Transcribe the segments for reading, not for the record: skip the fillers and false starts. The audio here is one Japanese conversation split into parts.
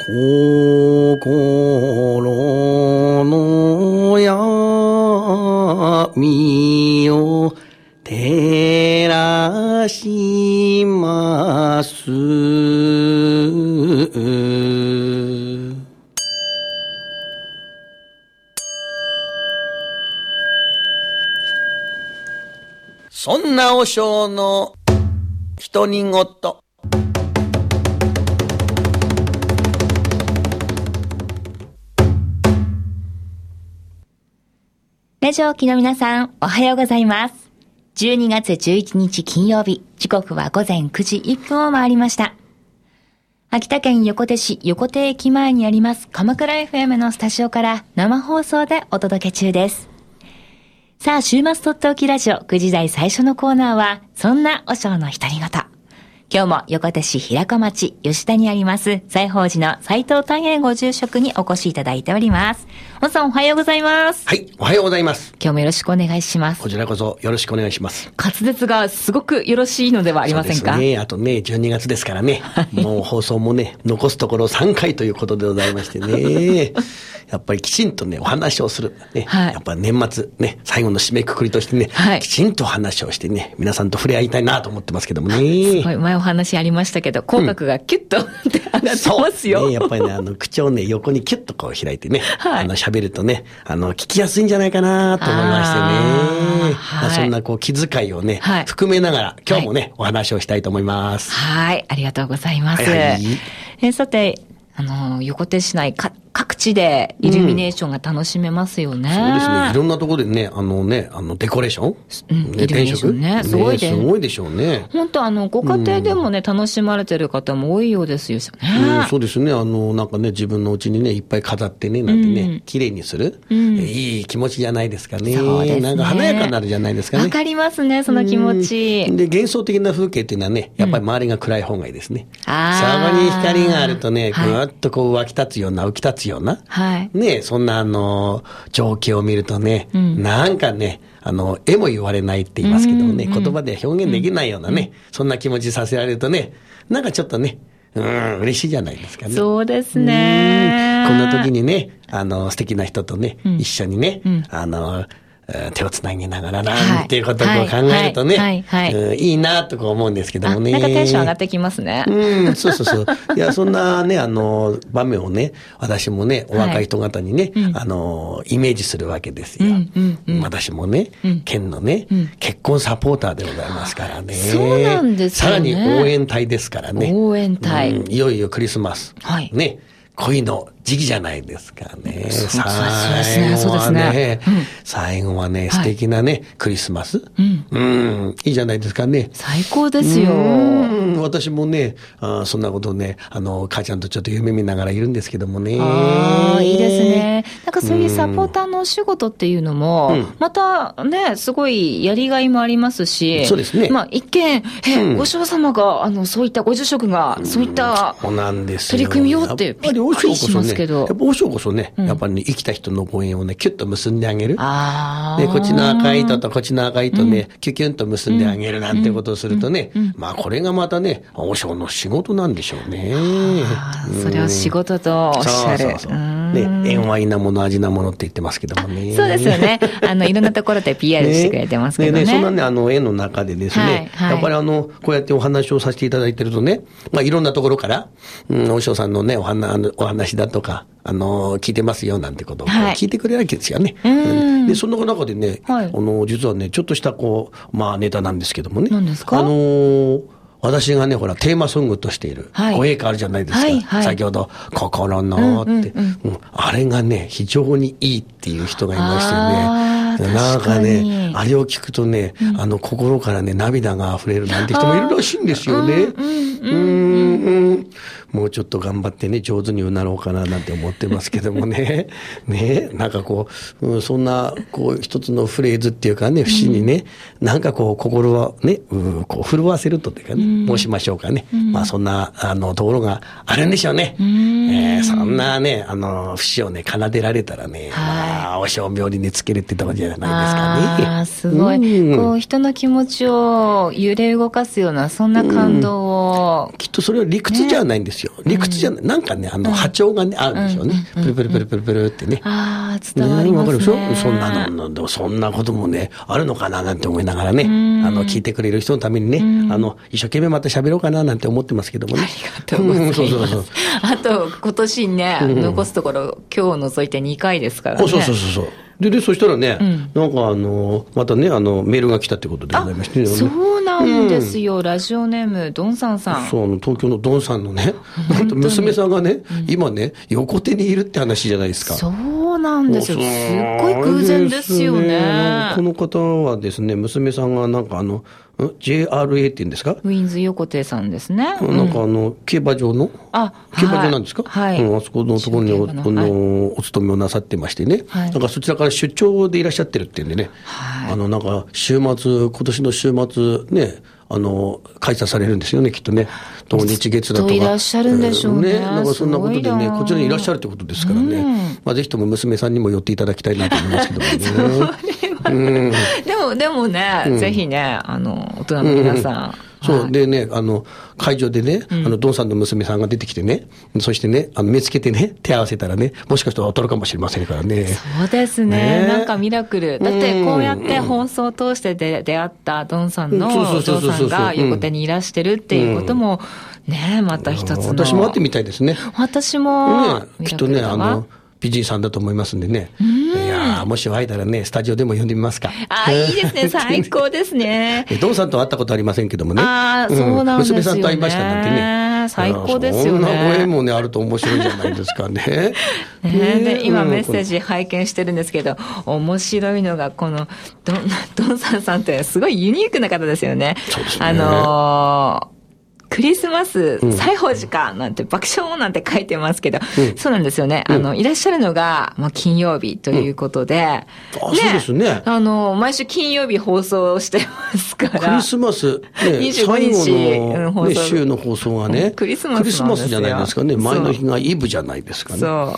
心の闇を照らします。そんな和尚の独り言。 ラジオを聴きの皆さん、おはようございます。12月11日金曜日、時刻は午前9時1分を回りました。秋田県横手市横手駅前にあります鎌倉 FM のスタジオから生放送でお届け中です。さあ、週末とっておきラジオ9時台最初のコーナーは、そんな和尚の独り言。今日も横手市平子町吉田にあります西宝寺の斉藤丹永ご住職にお越しいただいております。本さん、おはようございます。 はい、おはようございます。 今日もよろしくお願いします。 こちらこそよろしくお願いします。 滑舌がすごくよろしいのではありませんか？ そうですね。あとね、12月ですからね、もう放送もね、残すところ3回ということでございましてね。やっぱりきちんとね、お話をする。ね、はい、やっぱ年末ね、最後の締めくくりとしてね、はい、きちんとお話をしてね、皆さんと触れ合いたいなと思ってますけどもね。 すごい、前お話ありましたけど、口角がキュッと、上がってますよ。 そうね、やっぱりね、口をね、横にキュッとこう開いてね、はい、喋るとね、聞きやすいんじゃないかなと思いましてね。はい、そんなこう気遣いをね、はい、含めながら、今日もね、はい、お話をしたいと思います。 はい、ありがとうございます。はいはい、さて、横手市内各地でイルミネーションが楽しめますよね。 そうですね。いろんなところでね、デコレーション、 イルミネーションね。すごいすごいでしょうね。 本当ご家庭でもね、楽しまれてる方も多いようですよね。 そうですね。なんかね、自分のうちにね、いっぱい飾ってね、なんてね、綺麗にする、いい気持ちじゃないですかね。そうですね。なんか華やかになるじゃないですかね。 わかりますね、その気持ち。 で、幻想的な風景っていうのはね、やっぱり周りが暗い方がいいですね。そこに光があるとね、ぐーっとこう湧き立つような、浮き立つような。はい。ね、そんな情景を見るとね、なんかね、絵も言われないって言いますけどもね、言葉では表現できないようなね、そんな気持ちさせられるとね、なんかちょっとね、嬉しいじゃないですかね。 そうですね。 こんな時にね、素敵な人とね、一緒にね、手をつなぎながらなんていうことを考えるとね、いいなと思うんですけどもね。 なんかテンション上がってきますね。 そうそうそう。いや、そんなね、場面をね、私もね、お若い人方にね、イメージするわけですよ。私もね、県のね、結婚サポーターでございますからね。 そうなんですね。 さらに応援隊ですからね。 応援隊。 いよいよクリスマス。ね。恋の時期じゃないですかね。最後はね、素敵なね、クリスマス。いいじゃないですかね。 最高ですよ。 私もね、そんなことをね、母ちゃんとちょっと夢見ながらいるんですけどもね。 いいですね。なんかそういうサポーターのお仕事っていうのも、またね、すごいやりがいもありますし。 そうですね。 まあ一見、ご師匠様が、そういったご住職が、そういった取り組みをって、びっくりしますけど。 やっぱ和尚こそね、やっぱりね、生きた人のご縁をね、キュッと結んであげる。で、こっちの赤い糸とこっちの赤い糸ね、キュキュンと結んであげるなんてことをするとね、まあこれがまたね、和尚の仕事なんでしょうね。 それを仕事とおっしゃる。 ね、縁はいなもの味なものって言ってますけどもね。 そうですよね。いろんなところで PR してくれてますけどね。 そんなね、絵の中でですね、やっぱりこうやってお話をさせていただいてるとね、まあいろんなところから、和尚さんのね、お話だとか、聞いてますよなんてことを聞いてくれるわけですよね。で、その中でね、実はね、ちょっとしたまあネタなんですけどもね。 何ですか？ 私がね、ほら、テーマソングとしている、ご栄華あるじゃないですか。先ほど、心のって、あれがね、非常にいいっていう人がいましてね。なんかね、あれを聞くとね、心からね、涙が溢れるなんて人もいるらしいんですよね。もうちょっと頑張ってね、上手にうなろうかななんて思ってますけどもね。ね、なんかそんな、一つのフレーズっていうかね、節にね、なんか心をね、震わせるとっていうかね、申しましょうかね。まあそんな、ところがあるんでしょうね。そんなね、節をね、奏でられたらね、まあ、お正冥利につけるってとこじゃないですかね。 すごい。人の気持ちを揺れ動かすような、そんな感動をきっとそれは理屈じゃないんですよ。理屈じゃない。なんかね、波長がね、あるんでしょうね。プルプルプルプルプルってね。 ああ、伝わりますね。 わかるでしょ？そんなの、そんなこともね、あるのかななんて思いながらね、聞いてくれる人のためにね、一生懸命また喋ろうかななんて思ってますけどもね。 ありがとうございます。そう。あと、今年ね、残すところ、今日を除いて2回ですからね。 そう。で、そしたらね、なんかまたね、メールが来たってことでございましてね。 そうなんですよ。ラジオネーム、ドンさんさん。 そう、東京のドンさんのね、なんと娘さんがね、今ね、横手にいるって話じゃないですか。 そうなんですよ。すっごい偶然ですよね。 この方はですね、娘さんがなんかJRA って言うんですか？ ウィンズ横手さんですね。 なんか競馬場の競馬場なんですか？ はい。 あそこのところにお勤めをなさってましてね。なんかそちらから出張でいらっしゃってるっていうんでね。なんか今年の週末ね、開催されるんですよね、きっとね。土日月だとか。 いらっしゃるんでしょうね。 なんかそんなことでね、こちらにいらっしゃるってことですからね。ぜひとも娘さんにも寄っていただきたいなと思いますけどもね。 でもね、ぜひね、大人の皆さん。 そう。でね、会場でね、ドンさんの娘さんが出てきてね、そしてね、見つけてね、手合わせたらね、もしかしたら当たるかもしれませんからね。 そうですね。なんかミラクル。だって、こうやって放送を通して出会ったドンさんのお嬢さんが横手にいらしてるっていうことも、ね、また一つの。 私も会ってみたいですね。 私も。 きっとね、美人さんだと思いますんでね。いやもし会えたらね、スタジオでも呼んでみますか。 いいですね。最高ですね。 ドンさんと会ったことありませんけどもね。 そうなんですよね。 娘さんと会いましたなんてね。 最高ですよね。 そんなご縁もね、あると面白いじゃないですかね。 で、今メッセージ拝見してるんですけど、面白いのが、この、ドンさんってすごいユニークな方ですよね。 そうですね。 クリスマス、西宝寺か、なんて爆笑なんて書いてますけど、そうなんですよね。いらっしゃるのが、金曜日ということで、 そうですね。 毎週金曜日放送してますから。 クリスマス、 25日の放送。週の放送がね、 クリスマスじゃないですかね。前の日がイブじゃないですかね。 そう。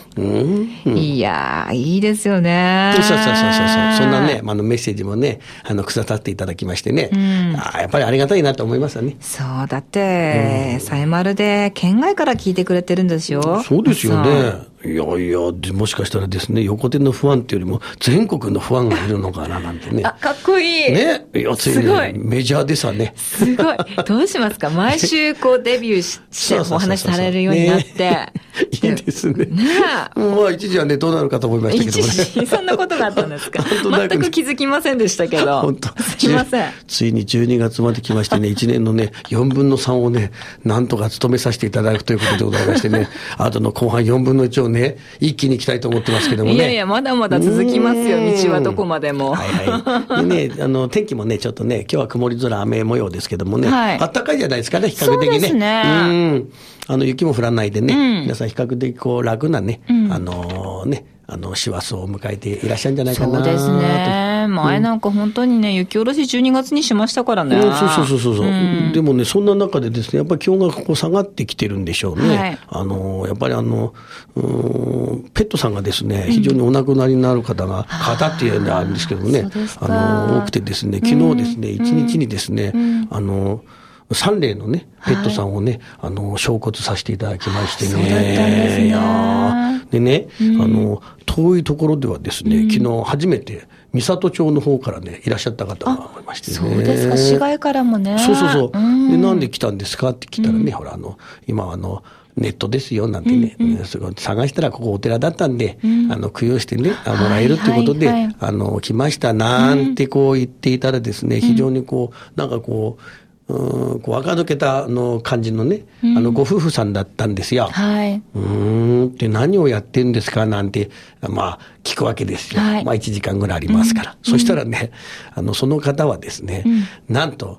いやー、いいですよね。 そう。そんなね、メッセージもね、くださっていただきましてね。やっぱりありがたいなと思いますよね。 そう、だって、サイマルで県外から聞いてくれてるんですよ。 そうですよね。いや、もしかしたらですね、横手のファンっていうよりも、全国のファンがいるのかななんてね。 かっこいい。 ね。すごい。メジャーでさね。 すごい。どうしますか？毎週デビューしてお話しされるようになって。 いいですね。一時はね、どうなるかと思いましたけどね。 一時、そんなことがあったんですか？全く気づきませんでしたけど。 本当。 すいません。 ついに12月まで来ましてね、1年のね、4分の3をね、なんとか務めさせていただくということでございましてね、あとの後半4分の1をね、一気に行きたいと思ってますけどもね。 いや、まだまだ続きますよ、道はどこまでも。 でね、天気もね、ちょっとね、今日は曇り空、雨模様ですけどもね、あったかいじゃないですかね、比較的ね。そうですね。 雪も降らないでね、皆さん比較的楽なね、師走を迎えていらっしゃるんじゃないかなと。 そうですね。前なんか本当にね、雪下ろし12月にしましたからね。 そう。でもね、そんな中でですね、やっぱり気温が下がってきてるんでしょうね。やっぱりペットさんがですね、非常にお亡くなりになる方っていうのがあるんですけどもね、多くてですね、昨日ですね、一日にですね、3例のね、ペットさんをね、焼骨させていただきましてね。 そうだったんですね。 でね、遠いところではですね、昨日初めて、三郷町の方からね、いらっしゃった方がいましてね。 そうですか、市外からもね。 そう。で、なんで来たんですかって聞いたらね、ほら、今ネットですよ、なんてね、探したらここお寺だったんで、供養してね、もらえるということで、来ました、なんて言っていたらですね、非常になんか垢抜けた感じのね、ご夫婦さんだったんですよ。で、何をやってんですかなんて、聞くわけですよ。1時間ぐらいありますから。そしたらね、その方はですね、なんと、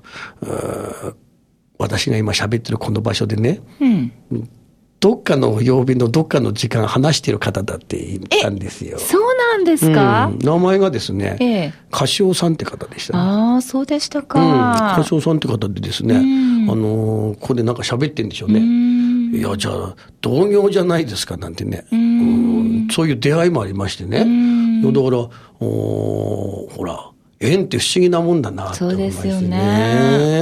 私が今喋ってるこの場所でね、どっかの曜日のどっかの時間話してる方だって言ったんですよ。 そうなんですか？ 名前がですね、カシオさんって方でしたね。 そうでしたか。 カシオさんって方でですね、ここでなんか喋ってんでしょうね。いや、じゃあ、同業じゃないですかなんてね。そういう出会いもありましてね。だから、ほら、縁って不思議なもんだなって思いましてね。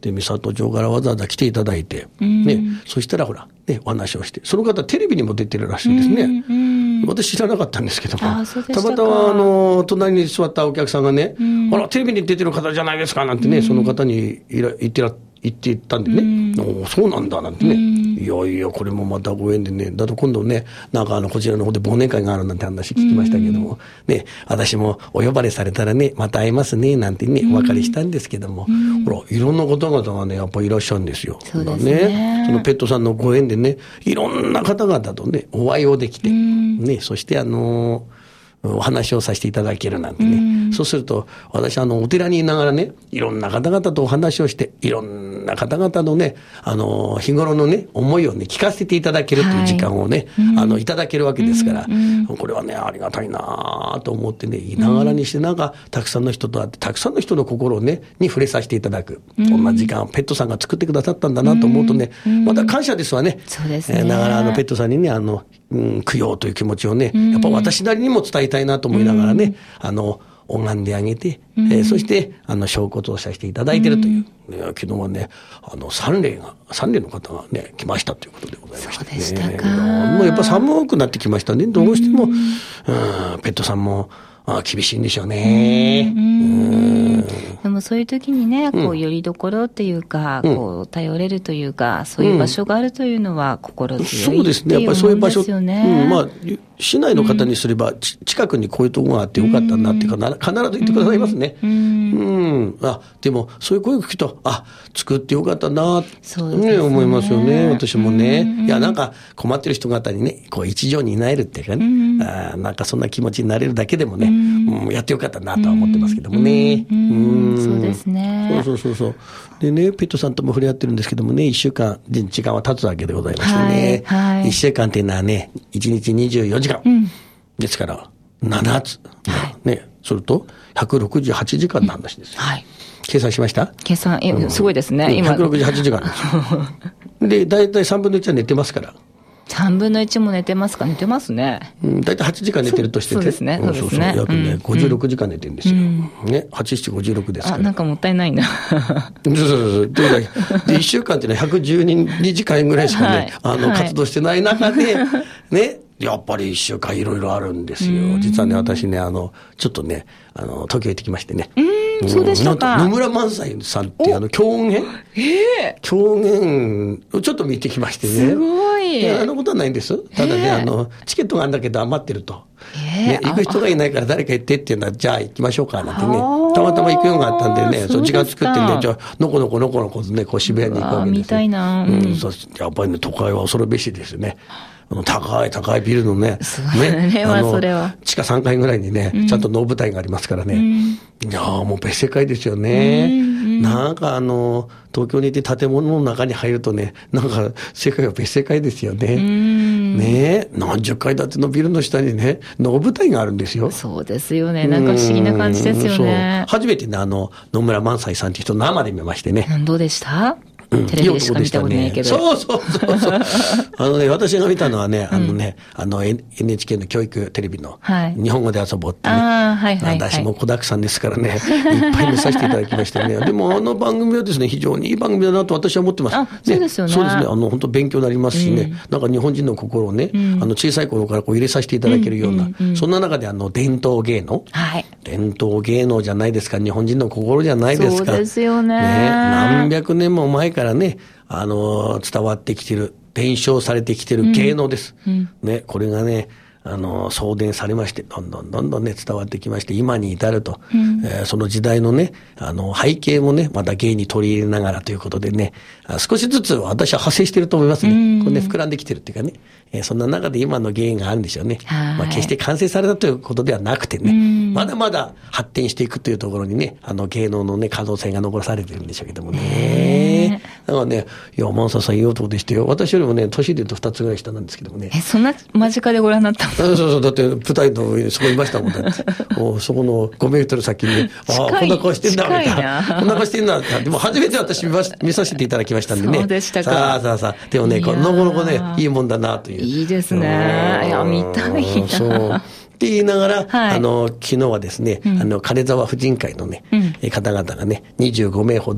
で、三郷町からわざわざ来ていただいて、ね、そしたらほら、ね、お話をして、その方テレビにも出てるらしいですね。私知らなかったんですけども、たまたま隣に座ったお客さんがね、あら、テレビに出てる方じゃないですかなんてね、その方に言っていったんでね、おそうなんだなんてね、いやいや、これもまたご縁でね、だと今度ね、なんかこちらの方で忘年会があるなんて話聞きましたけども、ね、私もお呼ばれされたらね、また会えますね、なんてね、お別れしたんですけども、ほら、いろんな方々がね、やっぱいらっしゃるんですよ。 そうですね。 そのペットさんのご縁でね、いろんな方々とね、お会いをできて、ね、そしてお話をさせていただけるなんてね。そうすると、私お寺にいながらね、いろんな方々とお話をして、いろんな方々のね、日頃のね、思いをね、聞かせていただけるという時間をね、いただけるわけですから、これはね、ありがたいなと思ってね、いながらにしてなんか、たくさんの人と会って、たくさんの人の心をね、に触れさせていただく。そんな時間をペットさんが作ってくださったんだなと思うとね、また感謝ですわね。 そうですね。 だからペットさんにね、供養という気持ちをね、やっぱ私なりにも伝えたいなと思いながらね、拝んであげて、そして、証拠とさせていただいているという、昨日はね、3例の方がね、来ましたということでございましたね。 そうでしたか。 もうやっぱ寒くなってきましたね。どうしても、ペットさんも、厳しいんでしょうね。 でもそういう時にね、よりどころっていうか、頼れるというか、そういう場所があるというのは心強いっていうものですよね。そうですね。やっぱりそういう場所、まあ、市内の方にすれば、近くにこういうところがあってよかったなっていうか、必ず言ってくださいますね。でも、そういう声を聞くと、作ってよかったなって、思いますよね。私もね。いや、なんか困ってる人方にね、一条にいなえるっていうかね、なんかそんな気持ちになれるだけでもね、やってよかったなとは思ってますけどもね。 そうですね。 そう。でね、ペットさんとも触れ合ってるんですけどもね、1週間、時間は経つわけでございましてね。1週間っていうのはね、1日24時間。ですから、7つ。ね、それと、168時間の話ですよ。計算しました？ 計算、すごいですね。 今。168時間ですよ。で、だいたい3分の1は寝てますから。 3分の1も寝てますか？寝てますね。 だいたい8時間寝てるとしてて。 そうですね。そうですね。 約ね、56時間寝てるんですよ。ね、8、7、56ですから。 なんかもったいないな。 そう。で、1週間っていうのは112時間ぐらいしかね、活動してない中で、ね、やっぱり1週間いろいろあるんですよ。実はね、私ね、ちょっとね、東京行ってきましてね。 そうでしたか。 野村萬斎さんっていう狂言狂言をちょっと見てきましてね。 すごい。 ことはないんです。ただね、チケットがあるんだけど余ってると。行く人がいないから誰か行ってっていうのは、じゃあ行きましょうかなんてね。たまたま行くようがあったんでね、時間作ってね、じゃあ、のこのこね、渋谷に行くわけです。 見たいな。 やっぱりね、都会は恐るべしですね。高いビルのね、地下3階ぐらいにね、ちゃんと能舞台がありますからね。いやもう別世界ですよね。なんか東京にいて建物の中に入るとね、なんか世界は別世界ですよね。ね何十階建てのビルの下にね、能舞台があるんですよ。 そうですよね。なんか不思議な感じですよね。 初めてね、野村萬斎さんって人生で見ましてね。 どうでした？テレビでしか見たことないけど。 そう。私が見たのはね、NHK の教育テレビの、日本語で遊ぼうってね。私も子だくさんですからね、いっぱい見させていただきましてね。でも番組はですね、非常にいい番組だなと私は思ってます。 そうですよね。 そうですね。本当勉強になりますしね、なんか日本人の心をね、小さい頃から入れさせていただけるような、そんな中で伝統芸能。伝統芸能じゃないですか、日本人の心じゃないですか。 そうですよね。 何百年も前からね、伝わってきてる、伝承されてきてる芸能です。ね、これがね、送電されまして、どんどんね、伝わってきまして、今に至ると、その時代のね、背景もね、また芸に取り入れながらということでね、少しずつ私は派生してると思いますね。これね、膨らんできてるっていうかね、そんな中で今の芸があるんでしょうね。決して完成されたということではなくてね、まだまだ発展していくというところにね、芸能のね、可能性が残されてるんでしょうけどもね。だからね、いや、萬斎さんいい男でしたよ。私よりもね、年で言うと2つぐらい下なんですけどもね。 そんな間近でご覧になったそう、だって舞台の上にそこいましたもんだって。そこの5メートル先に、こんな顔してんだ、みたいな。こんな顔してんだ、でも初めて私見させていただきましたんでね。 そうでしたか。 さあ。でもね、のこのこね、いいもんだなという。 いいですね。いや、見たいな。 そう。って言いながら、昨日はですね、金沢婦人会のね、方々がね、25名ほど、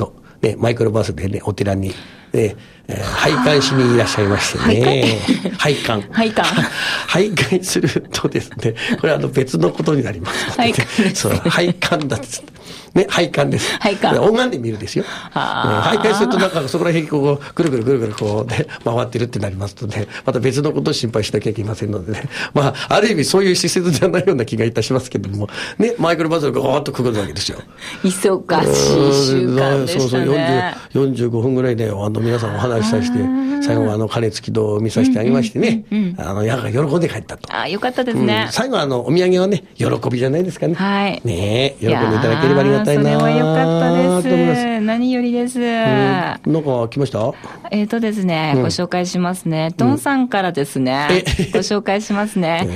ね、マイクロバスでね、お寺に、拝観しにいらっしゃいましてね。拝観。 拝観。 拝観するとですね、これは別のことになりますので、 拝観ですね。 そう、拝観だっつって。ね、拝観です。 拝観。 音眼で見るですよ。拝観するとなんかそこら辺にこう、ぐるぐるぐるぐるこうね、回ってるってなりますとね、また別のことを心配しなきゃいけませんのでね。まあ、ある意味そういう施設じゃないような気がいたしますけども、ね、マイクロバスがガーッとくぐるわけですよ。 忙しい週間でしたね。 そうそう、45分ぐらいで、皆さんお話しさせて、最後は鐘つき堂を見させてあげましてね、やが喜んで帰ったと。 よかったですね。 最後はお土産はね、喜びじゃないですかね。 はい。 ね喜んでいただければありがたいな。 それは良かったです。何よりです。 なんか来ました？ ですね、ご紹介しますね。ドンさんからですね、ご紹介しますね。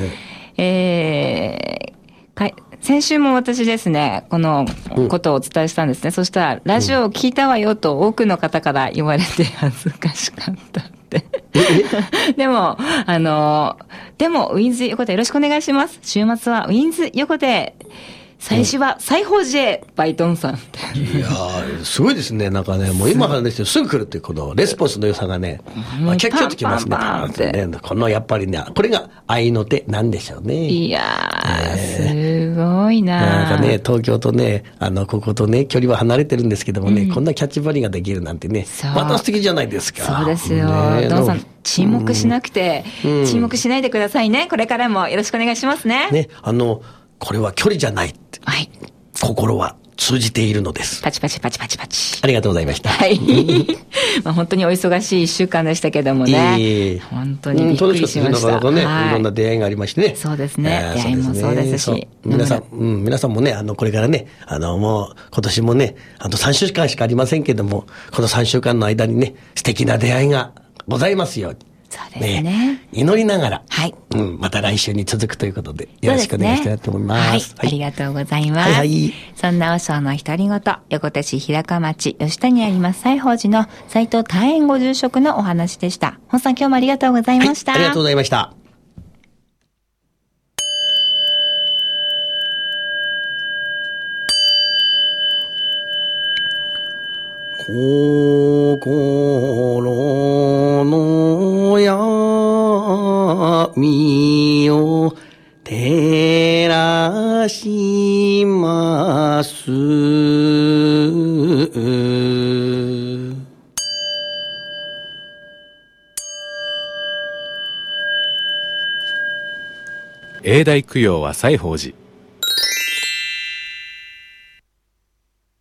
先週も私ですね、このことをお伝えしたんですね。そしたら、ラジオを聞いたわよと多くの方から言われて恥ずかしかったって。でも、ウィンズ横手よろしくお願いします。週末はウィンズ横手。最初は西宝寺へバイトンさんって。 いやー、すごいですね。なんかね、もう今からですよ、すぐ来るっていうこのレスポンスの良さがね、キャッキャッときますね。パーンってね。このやっぱりね、これが愛の手なんでしょうね。 いやー、すごいな。 なんかね、東京とね、こことね、距離は離れてるんですけどもね、こんなキャッチバリができるなんてね、また素敵じゃないですか。 そうですよ。ドンさん、沈黙しなくて、沈黙しないでくださいね。これからもよろしくお願いしますね。 ね、これは距離じゃないって。 はい。 心は通じているのです。 パチパチパチパチパチ。 ありがとうございました。 はい。まあ本当にお忙しい一週間でしたけどもね。本当にびっくりしました。 なかなかね、いろんな出会いがありましてね。 そうですね。出会いもそうですし。 皆さんもね、これからね、もう今年もね、あと3週間しかありませんけども、この3週間の間にね、素敵な出会いがございますように。 そうですね。 祈りながら、 はい。 また来週に続くということで、よろしくお願いしたいと思います。 はい。ありがとうございます。はい。そんな和尚の独り言、横手市平川町吉田にあります西宝寺の斉藤大円ご住職のお話でした。本さん今日もありがとうございました。 ありがとうございました。心の闇を照らします。 永代供養は西宝寺。